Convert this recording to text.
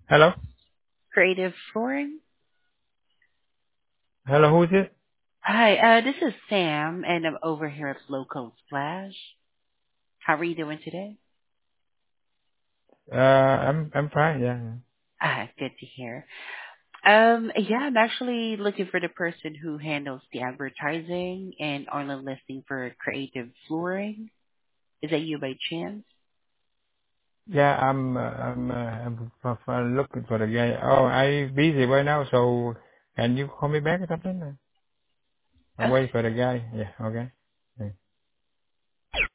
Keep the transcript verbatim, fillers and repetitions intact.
Hello? Creative Flooring. Hello, who is it? Hi, uh, this is Sam, and I'm over here at Local Splash. How are you doing today? Uh, I'm, I'm fine, yeah. Ah, good to hear. Um, yeah, I'm actually looking for the person who handles the advertising and online listing for Creative Flooring. Is that you by chance? Yeah, I'm, uh, I'm, uh, I'm f- f- looking for the guy. Oh, I'm busy right now, so can you call me back or something? I'm Okay. waiting for the guy. Yeah, okay. Yeah.